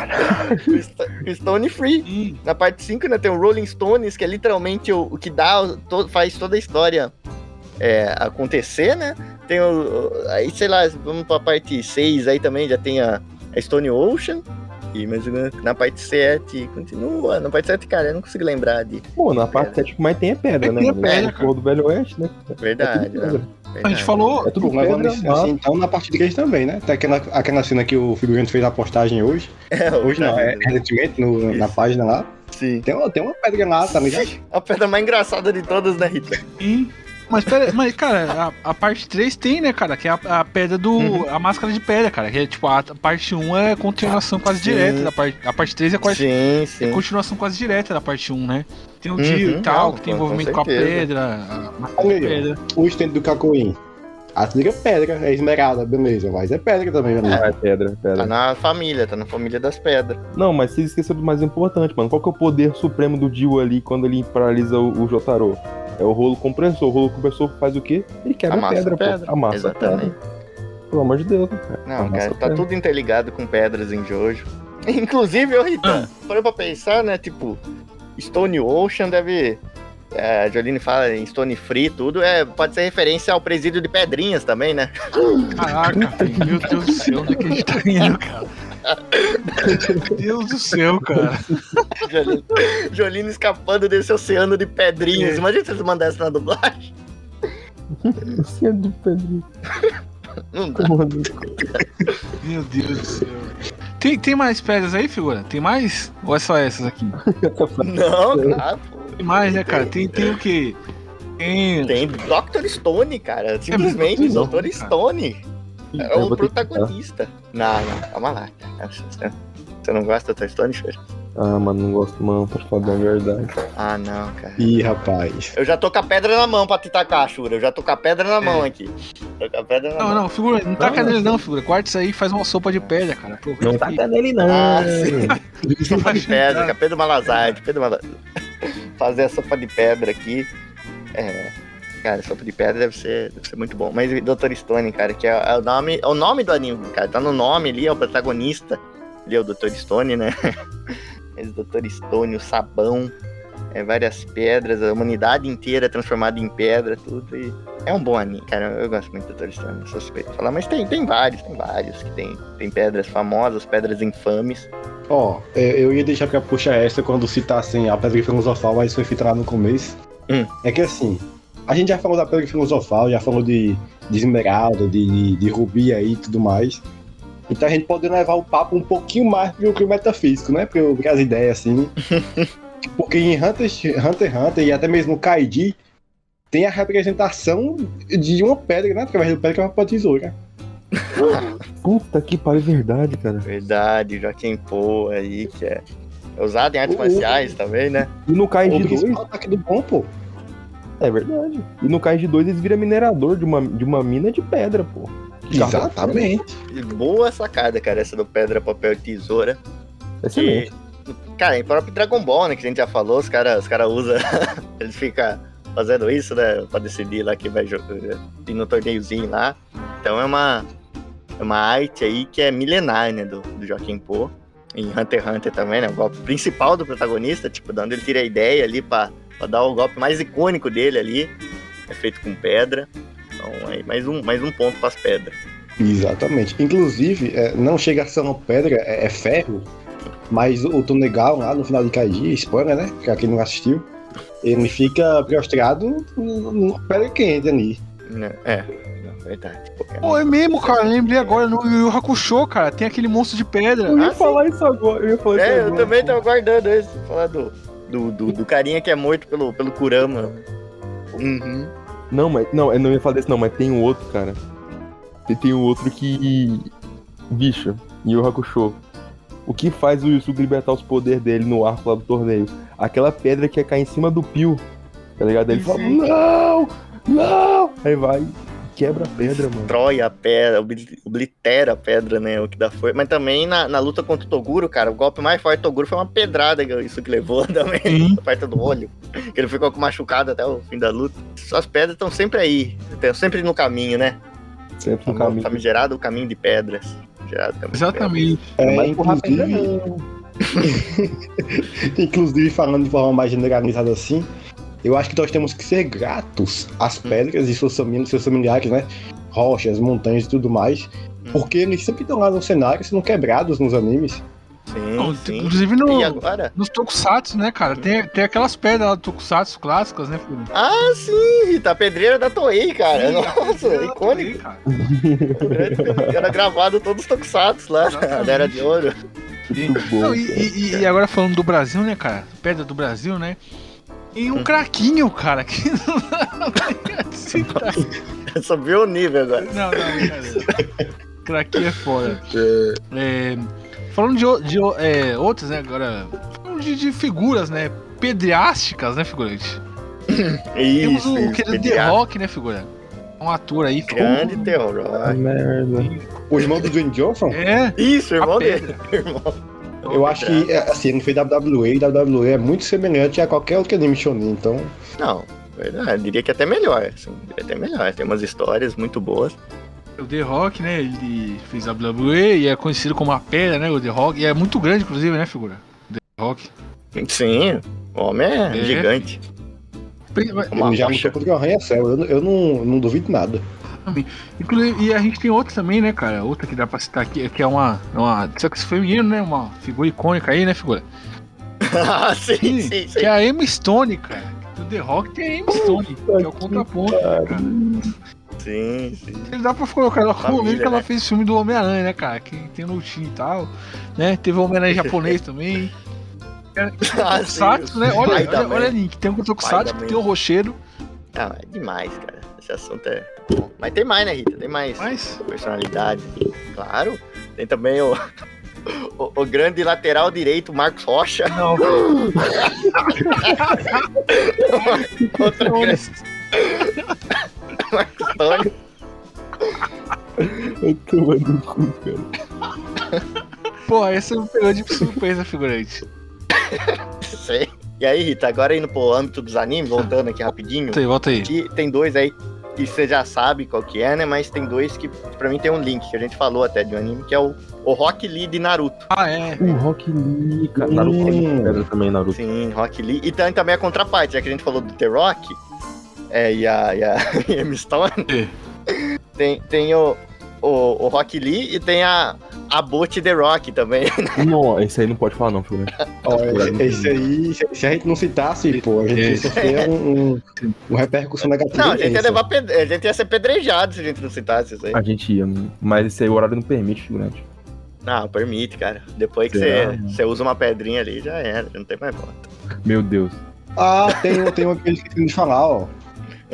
Ocean. Stone Free. Hum, Na parte cinco, né, tem o Rolling Stones, que é literalmente o, o que dá, o- to- faz toda a história é, acontecer, né? Tem o, o- aí, sei lá, vamos pra parte seis, aí também já tem a, a Stone Ocean. E, mas né, na parte sete, continua. Na parte sete, cara, eu não consigo lembrar de. Pô, na parte sete o que mais tem é pedra, É, né? tem mano? pedra, É o do Velho Oeste, né? Verdade, É tudo né? pedra. a gente falou. É tudo Pô, mas pedra, vamos mato. assim, então na parte três também, né? Tem aquela, aquela cena que o figurante fez a postagem hoje. É, Hoje não, é recentemente no- na Isso. página lá. Sim. Tem uma, tem uma pedra lá, tá ligado? A pedra mais engraçada de todas, né, Rita? Sim. Mas, pera, mas, cara, a, a parte três tem, né, cara? Que é a, a pedra do. Uhum. A máscara de pedra, cara. Que é tipo, a, a parte um é continuação quase Sim. direta da parte. A parte três é quase. Sim, É sim. continuação quase direta da parte um, né? Tem o Uhum, Dio e tal, não, que tem com- envolvimento com com, a certeza. pedra, a máscara Olha de aí, pedra. ó. O estente do Cacoim. A trilha é pedra, é esmeralda, beleza. Mas é pedra também, né? Ah, é pedra, pedra. Tá na família, tá na família das pedras. Não, mas vocês esqueceram do mais importante, mano. Qual que é o poder supremo do Dio ali quando ele paralisa o, o Jotaro? É o rolo compressor. O rolo compressor faz o quê? Ele quebra a Amassa pedra, a pedra. pô. Amassa a Exatamente. pedra. Pelo amor de Deus, cara. Não, Amassa cara, a tá pedra. tudo interligado com pedras em Jojo. Inclusive, ô Rita, parou pra pensar, né? Tipo, Stone Ocean deve. É, a Jolene fala em Stone Free, tudo. É, pode ser referência ao presídio de Pedrinhas também, né? Caraca, filho, meu Deus do céu, onde é que a gente tá indo, cara? Meu Deus do céu, cara. Jolene, Jolene escapando desse oceano de pedrinhas. É. Imagina se eles mandassem na dublagem. Você é de pedra. Não dá. Meu Deus do céu. Tem, tem mais pedras aí, figura? Tem mais? Ou é só essas aqui? Não, claro, pô. Tem mais, né, cara? Tem, tem o quê? Tem. Tem doutor Stone, cara. Simplesmente, muito bom, doutor cara. Stone. É Eu o vou ter que- protagonista. Não, não, calma lá. cara. Você não gosta do doutor Stone, Fer? Ah, mano, não gosto, mano. Pra falar a verdade. Ah, não, cara. Ih, rapaz. Eu já tô com a pedra na mão pra te tacar, Shura. Eu já tô com a pedra na mão aqui. Tô com a pedra na Não, mão. não, figura, não taca Não, nele não, figura. Guarda isso aí e faz uma sopa de pedra, cara. Aproveita Não aí. taca nele, não. Ah, sim. Só Sopa pra de pedra, jantar. com a Pedro Malazarte. Pedro Malazarte. Fazer a sopa de pedra aqui. É. Cara, sopa de pedra deve ser, deve ser muito bom. Mas doutor Stone, cara, que é, é o nome, é o nome do anime, cara. Tá no nome ali, é o protagonista. Ele é o doutor Stone, né? Esse doutor Stone, o sabão, é, várias pedras, a humanidade inteira transformada em pedra, tudo. E é um bom anime, cara. Eu gosto muito do doutor Stone, não sou suspeito de falar. Mas tem, tem vários, tem vários que tem, tem pedras famosas, pedras infames. Ó, é, eu ia deixar pra puxar essa quando citassem a Pedra Filosofal, mas foi filtrado no começo. Hum. É que assim, a gente já falou da Pedra Filosofal, já falou de, de Esmeralda, de, de, de Rubi aí e tudo mais. Então a gente pode levar o papo um pouquinho mais pro que o metafísico, né? Pro, pro as ideias, assim. Porque em Hunter, Hunter x Hunter e até mesmo Kaiji, tem a representação de uma pedra, né? Através do pedra que é uma papel tesoura. Puta que pariu, verdade, cara. Verdade, Joaquim Pô aí, que é usado em artes Uh, marciais também, né? E no O Kaiji dois, principal ataque do bom, pô. é verdade. E no Kaiji dois eles viram minerador de uma, de uma mina de pedra, pô. Exatamente. E boa sacada, cara, essa do pedra, papel e tesoura. Excelente. Cara, em próprio Dragon Ball, né, que a gente já falou, os caras os cara usam, eles ficam fazendo isso, né, pra decidir lá quem vai jogar, ir no torneiozinho lá. Então é uma, é uma arte aí que é milenar, né, do, do Joaquim Pô. Em Hunter x Hunter também, né, o golpe principal do protagonista, tipo, de onde ele tira a ideia ali pra, pra dar o golpe mais icônico dele ali, é feito com pedra. Então aí mais um, mais um ponto pras pedras. Exatamente. Inclusive, é, não chega a ser uma pedra, é, é ferro, mas o Tonegal lá no final de Kaiji, spoiler, né? Pra quem não assistiu, ele fica prostrado numa pedra quente ali. É, não, verdade. Pô, é mesmo, cara. Eu lembrei agora no Yu Yu Hakusho, cara. Tem aquele monstro de pedra. Eu ia Ah, falar isso agora. Eu ia falar É, isso eu agora. também tava guardando esse, falar do, do, do, do carinha que é morto pelo, pelo Kurama. Uhum. Não, mas não, eu não ia falar desse não, mas tem um outro, cara. Tem, tem um outro que. Bicho, em Yu Yu Hakusho. O que faz o Yusuke libertar os poderes dele no arco lá do torneio? Aquela pedra que ia cair em cima do Pio. Tá ligado? Aí ele fala, não! Não! Aí vai e quebra a pedra, mano. Destrói a pedra, obli- oblitera a pedra, né? O que dá força. Mas também na, na luta contra o Toguro, cara, o golpe mais forte do Toguro foi uma pedrada que isso que levou também, Sim. perto do olho. Que ele ficou com machucado até o fim da luta. As pedras estão sempre aí, estão sempre no caminho, né? Sempre no Tá caminho. famigerado o caminho de pedras. Gerado o caminho de Exatamente. É, Mas porra, ainda inclusive, não. inclusive, falando de forma mais generalizada assim, eu acho que nós temos que ser gratos às pedras e seus famílias, seus familiares, né? Rochas, montanhas e tudo mais, porque eles sempre estão lá no cenário, sendo quebrados nos animes. Sim, Não, sim. inclusive no, E agora? nos tokusatsu, né, cara? Tem, tem aquelas pedras lá do tokusatsu clássicas, né, filho? Ah, sim! Rita, a pedreira da Toei, cara. Sim, a Nossa, pedreira icônico. cara. Era gravado todos os tokusatsu lá, Exatamente. na Era de Ouro. Sim. Muito bom, Não, e, cara. e- e agora falando do Brasil, né, cara? Pedra do Brasil, né? E um craquinho, cara, que não dá pra citar. Subiu o nível agora. Não, não, brincadeira. Craquinho é foda. É, falando de, o- de o- é, outras, né, agora... Falando de, de figuras, né? Pedriásticas, né, figurante? Temos Isso, o isso, querido The pediatra. Rock, né, figura? Um ator aí. Grande terror. Ah, merda. O irmão do Dwayne Johnson, É, Isso, irmão A dele. Irmão. eu acho que, é, assim, ele fez W W E, e W W E é muito semelhante a qualquer outro anime shonen, então... Não, verdade. Eu diria que até melhor. Assim, diria até melhor. Tem umas histórias muito boas. o The Rock, né? Ele fez W W E e é conhecido como a pedra, né? O The Rock. E é muito grande, inclusive, né, figura? O The Rock. Sim, o homem é, É. gigante. Uma Ele já rocha. lutou contra o Arranha-Céu, eu, eu não, não duvido nada. Inclusive, e a gente tem outra também, né, cara? Outra que dá pra citar aqui, que é uma. uma só que esse feminino, né? Uma figura icônica aí, né, figura? Ah, sim, sim, sim. Que é a Emma Stone, cara. O The Rock tem a Emma Stone, que é o contraponto, cara. Sim, sim. Ele dá pra colocar ela como Família, que ela né? fez filme do Homem-Aranha, né, cara? Que tem no time e tal, né? Teve o Homem-Aranha japonês também. Ah, Tokusatsu, né? pai Olha, da olha, olha, mãe. Link, tem o Pai Tokusatsu, da que tem o Rochedo, Ah, é demais, cara. Esse assunto é. Mas tem mais, né, Rita? Tem mais mas... personalidade. Claro. Tem também o, o, o grande lateral direito, Marcos Rocha. Não, Outra não, grande Marcos Tony. Eu tô no cu, cara. Pô, essa me pegou de surpresa, figurante. Sei. E aí, Rita, agora indo pro âmbito dos animes, voltando aqui rapidinho. Volta aí, volta aí. Que tem dois aí que você já sabe qual que é, né? Mas tem dois que pra mim tem um link, que a gente falou até de um anime, que é o, o Rock Lee de Naruto. Ah, é. O Rock Lee, cara. Naruto Hum. é pedra também, Naruto. Sim, Rock Lee. E tem também a contraparte, já que a gente falou do The Rock, é, e a, e a Emma Stone, tem, tem o, o, o Rock Lee e tem a, a Bot The Rock também. Não, esse aí não pode falar, não, filho. Ó, esse aí, se- se a gente não citasse, pô, a gente ia sofrer um, um, uma repercussão negativa. Não, a gente ia, imensa. levar ped... a gente ia ser pedrejado se a gente não citasse isso aí. A gente ia, mas esse aí o horário não permite, figurante. Não, permite, cara. Depois que Será, você, mano? você usa uma pedrinha ali, já era, não tem mais volta. Meu Deus. Ah, tem, um- tem uma que eu esqueci de falar, ó.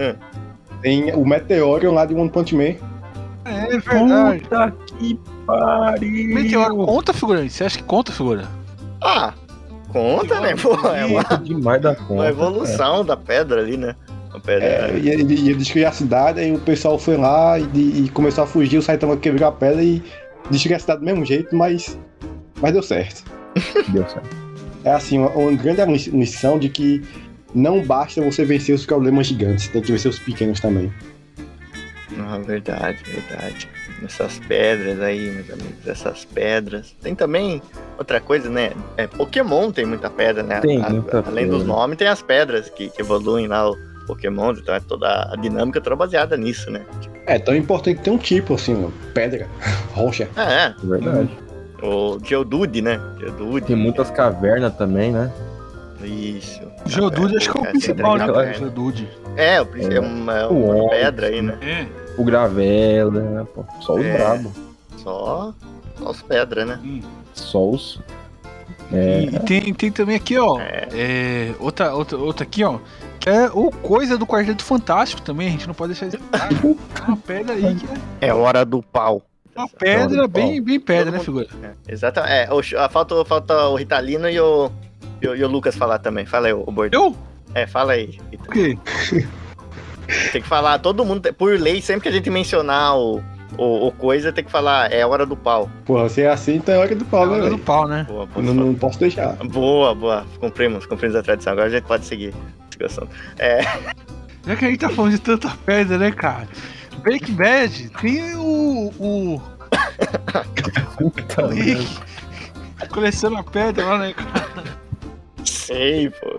Hum. Tem o Meteoro lá de One Punch Man. É verdade. Puta que pariu! Meteoro conta, figurante? Você acha que conta, figura? Ah, conta, né? Pô, é uma, Conta demais da conta. uma evolução da pedra ali, né? A pedra. É, e ele ia destruir a cidade, aí o pessoal foi lá e, e começou a fugir, o Saitama quebrou a pedra e destruiu a cidade do mesmo jeito, mas, mas deu certo. Deu certo. É assim, uma, uma grande lição de que não basta você vencer os problemas gigantes, tem que vencer os pequenos também. Ah, verdade, verdade. Essas pedras aí, meus amigos, essas pedras. Tem também outra coisa, né? É, Pokémon tem muita pedra, né? Tem A- muita além pedra. dos nomes, tem as pedras que, que evoluem lá o Pokémon, então é toda a dinâmica toda baseada nisso, né? É tão importante ter um tipo assim, ó, pedra, rocha. Ah, é. É verdade. O Geodude, né? Geodude. Tem muitas cavernas também, né? Isso. O Geodude acho que é o Cara, principal, né? tem cara? caverna. O Geodude. É, o principal é uma, é O uma Onix, pedra aí, né? É. O Gravela, né? Pô, só os É. brabos. Só, só as pedras, né? Hum. Só os. E, É. e tem, tem também aqui, ó. É. é, outra, outra, outra aqui, ó. Que é o Coisa do Quarteto Fantástico também. A gente não pode deixar isso. É uma pedra aí que é É hora do pau. uma pedra bem, bem pedra, Todo né, mundo- figura? É, exatamente. É, o, a, falta, falta o Ritalino e o, e o, e o Lucas falar também. Fala aí, o, o Bordão. Eu? É, fala aí. O quê? Tem que falar, todo mundo, tem- por lei, sempre que a gente mencionar o, o, o coisa, tem que falar, é hora do pau. Porra, se é assim, então é hora do pau, né, Hora do velho? pau, né? Boa, boa. Não, não posso deixar. Boa, boa. Cumprimos, cumprimos a tradição. Agora a gente pode seguir a discussão. É, Já que a gente tá falando de tanta pedra, né, cara? Breaking Bad tem o. o. Puta o merda. Rick coleciona pedra lá, né, cara? sei, pô.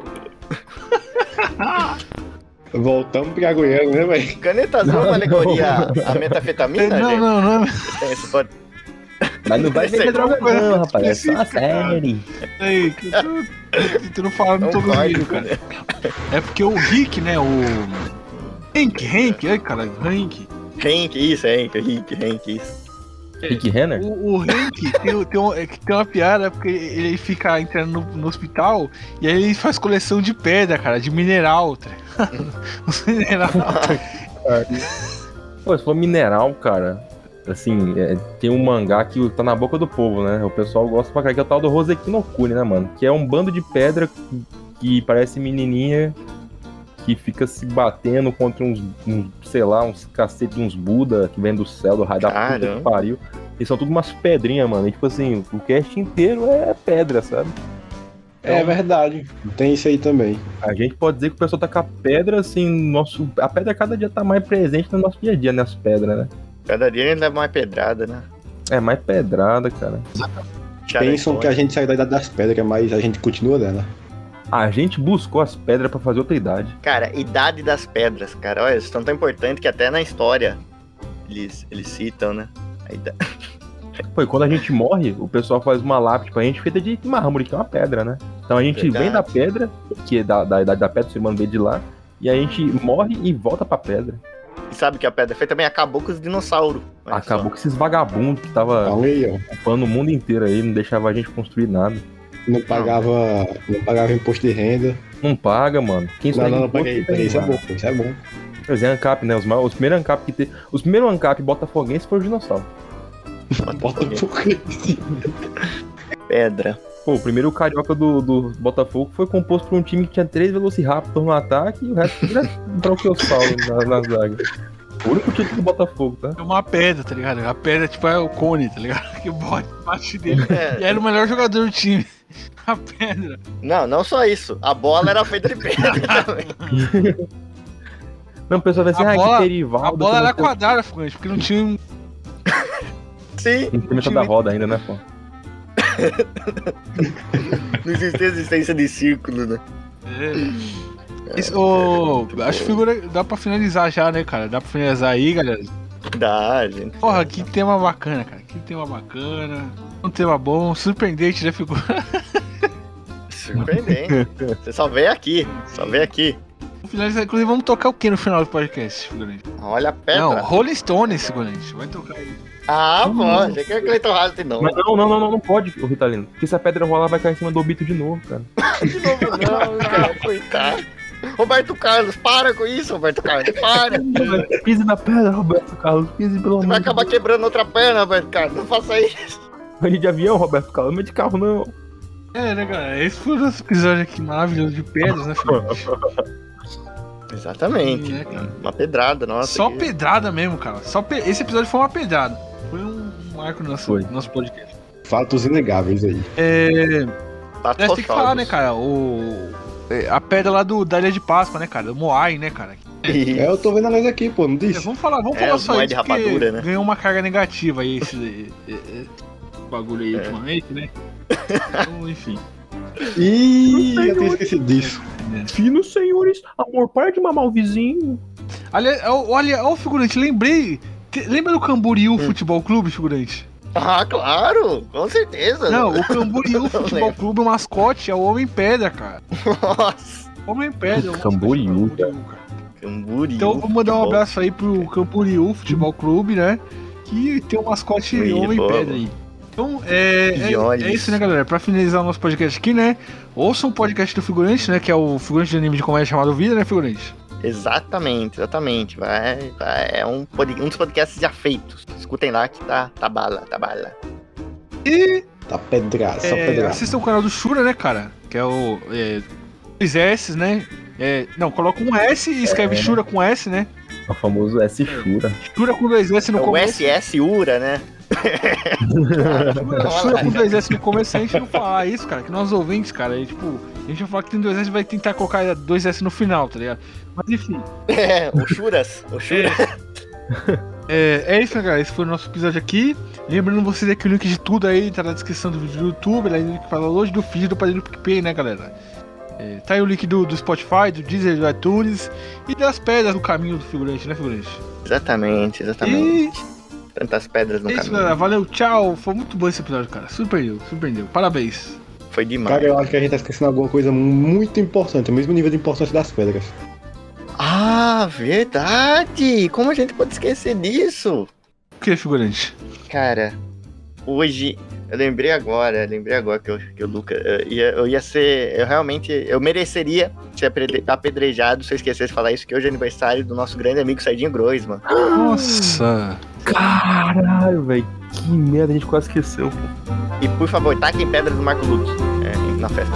Voltamos pra Goiânia, né, velho? Caneta azul é uma alegoria à metafetamina, Não, gente? não, não. Tem, você pode... Mas não vai Sei vender droga, lá, não, rapaz. É só a específica, cara. série. Aí, que eu tô tentando falar, não Não tô conseguindo, pode, cara. É porque o Rick, né, o. Hank, Hank, ai, cara, Hank. Hank, isso, Hank, Hank, Hank, isso. Rick Renner? O, o Hank tem, tem, um- é que tem uma piada porque ele fica entrando no, no hospital e aí ele faz coleção de pedra, cara, de mineral. Tá? Os mineral. Pô, se for mineral, cara, assim, é, tem um mangá que tá na boca do povo, né? O pessoal gosta pra caralho, que é o tal do Hoseki no Kuni, né, mano? Que é um bando de pedra que, que parece menininha que fica se batendo contra uns, uns sei lá, uns cacetes, uns Buda que vem do céu, do raio da puta Caramba. que pariu. E são tudo umas pedrinhas, mano. E tipo assim, o cast inteiro é pedra, sabe? É verdade. Tem isso aí também. A gente pode dizer que o pessoal tá com a pedra, assim, no nosso. A pedra cada dia tá mais presente no nosso dia a dia, né? As pedras, né? Cada dia a gente leva mais pedrada, né? É mais pedrada, cara. Pensam que a gente saiu da idade das pedras, mas a gente continua dela. A gente buscou as pedras pra fazer outra idade. Cara, idade das pedras, cara. Olha, isso é tão importante que até na história eles, eles citam, né? A ida- Pô, e quando a gente morre, o pessoal faz uma lápide pra gente feita de mármore, que é uma pedra, né? Então a gente Verdade. vem da pedra, que é da, da idade da pedra, o ser humano veio de lá, e a gente morre e volta pra pedra. E sabe que a pedra feita também acabou com os dinossauros. Olha Acabou só. com esses vagabundos que tava Calma aí, ó. ocupando o mundo inteiro aí, não deixava a gente construir nada. Não pagava, não pagava imposto de renda. Não paga, mano. Quem Não, não, não, imposto paguei. tem paguei. Isso é lá. bom, pô, isso é bom. Pois é, ANCAP, né? Os, ma- os primeiros ANCAP que tem. Os primeiros ANCAP botafoguenses foram os dinossauros. Bota por quê? Pedra. Pô, o primeiro carioca do, do Botafogo foi composto por um time que tinha três Velociraptor no ataque e o resto era um Brachiosauro na, na zaga. O único título do Botafogo, tá? É uma pedra, tá ligado? A pedra, tipo, é o cone, tá ligado? Que bota embaixo dele. É. E era o melhor jogador do time. A pedra. Não, não só isso. A bola era feita de pedra também. Não, o pessoal vai assim, A ah, bola- que Perivaldo. A bola que era não sei o quadrada, Fugante, porque não tinha um. Sim, quê. Implementa da roda ainda, né, pô? não existia existência de círculo, né? É. Esse, ô, acho que figura dá pra finalizar já, né, cara? Dá pra finalizar aí, galera. Dá, gente. Porra, que tema bacana, cara. Que tema bacana. Um tema bom, surpreendente, né, figura? Surpreendente. Você só veio aqui. Só veio aqui. Vamos finalizar. Inclusive, vamos tocar o que no final do podcast, figurante? Olha a pedra. Não, Rolling Stones, figurante. Vai tocar aí. Ah, bom. Já que é Cleiton Haas de novo. Mas não, não, não, não, não pode, o Ritalino. Porque se a pedra rolar, vai cair em cima do Obito de novo, cara. De novo não, cara. Coitado. Roberto Carlos, para com isso, Roberto Carlos, para. Pise na pedra, Roberto Carlos. Pise pelo Você amor vai de acabar quebrando outra perna, Roberto Carlos, não faça isso. Deus. De avião, Roberto Carlos. Não é de carro, não. É, né, galera? Esse foi o nosso episódio aqui maravilhoso de pedras, né, filho? Exatamente. É, cara. Uma pedrada, nossa. Só que- pedrada mesmo, cara. Só pe... Esse episódio foi uma pedrada. Foi um marco no nosso, Foi. nosso podcast. Fatos inegáveis aí. É. Fatos Nós tem que falar, rochosos. né, cara? O. é, A pedra lá do, da Ilha de Páscoa, né, cara? Do Moai, né, cara? Isso. É, eu tô vendo a luz aqui, pô, não É, disse? vamos falar, vamos É, falar os só Moai isso, de rapadura, porque né? ganhou uma carga negativa aí, esse, é, é, bagulho aí É. ultimamente, né? Então, enfim. Ih, Não sei eu tinha onde. esquecido disso. Finos senhores, amor, para de mamar o vizinho. Aliás, olha, ó, o figurante, lembrei. te- Lembra do Camboriú Futebol Clube, figurante? Ah, claro, com certeza. Não, o Camboriú Não Futebol lembro. Clube, o mascote é o Homem-Pedra, cara. Nossa, Homem-Pedra. é o mascote do Camboriú, Camboriú, cara. Camboriú. Então vou mandar um futebol. abraço aí pro Camboriú Futebol Clube, né? Que tem o mascote Ih, Homem-Pedra boa. aí. Então, é, E é, olha é isso, né, galera? Pra finalizar o nosso podcast aqui, né? Ouçam o podcast do Figurante, né? Que é o Figurante de anime de comédia chamado Vida, né, Figurante? Exatamente, exatamente. Vai, vai, é um, pod- um dos podcasts já feitos. Escutem lá que tá, tá bala, tá bala. E Tá pedrada, só é, pedrada. assistam o canal do Shura, né, cara? Que é o... É, dois S, né? É, não, coloca um S e escreve Shura com S, né? O famoso S Shura. Shura com dois S no É o começo. S S Ura, né? Shura, Shura com dois S no começo, se a gente não falar isso, cara, que nós ouvintes, cara, e, tipo, a gente vai falar que tem dois S e vai tentar colocar dois S no final, tá ligado? Mas enfim, É, o Churas. O Churas. é, é isso, né, galera? Esse foi o nosso episódio aqui. Lembrando vocês aqui o link de tudo aí, tá na descrição do vídeo do YouTube, lá no link que fala hoje do feed do Padrinho do PicPay, né, galera? É, tá aí o link do, do Spotify, do Deezer, do iTunes e das pedras do caminho do figurante, né, figurante? Exatamente, exatamente. E Tantas pedras no é isso, caminho. galera. Valeu, tchau. Foi muito bom esse episódio, cara. Surpreendeu, surpreendeu. Parabéns. Foi demais. Cara, eu acho que a gente tá esquecendo alguma coisa muito importante, o mesmo nível de importância das pedras. Ah, verdade! Como a gente pode esquecer disso? O que, figurante? Cara, hoje, eu lembrei agora, lembrei agora que, eu, que o Lucas, eu ia, eu ia ser, eu realmente, eu mereceria ser apedre- apedrejado se eu esquecesse de falar isso, que hoje é aniversário do nosso grande amigo Sardinho Groisman. Nossa. Caralho, velho. Que merda, a gente quase esqueceu. E por favor, taquem pedras do Marco Luque é, na festa.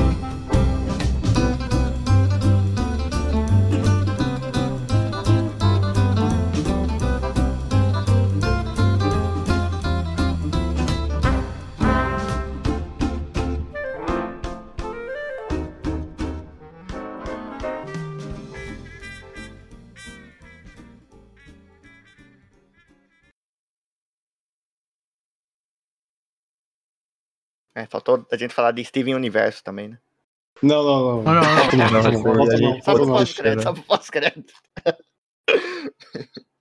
É, faltou a gente falar de Steven Universo também, né? Não, não, não. Não, não, não. Não, Volta isso aí não, a gente Só pro volta não. pós-crédito, só pro pós-crédito.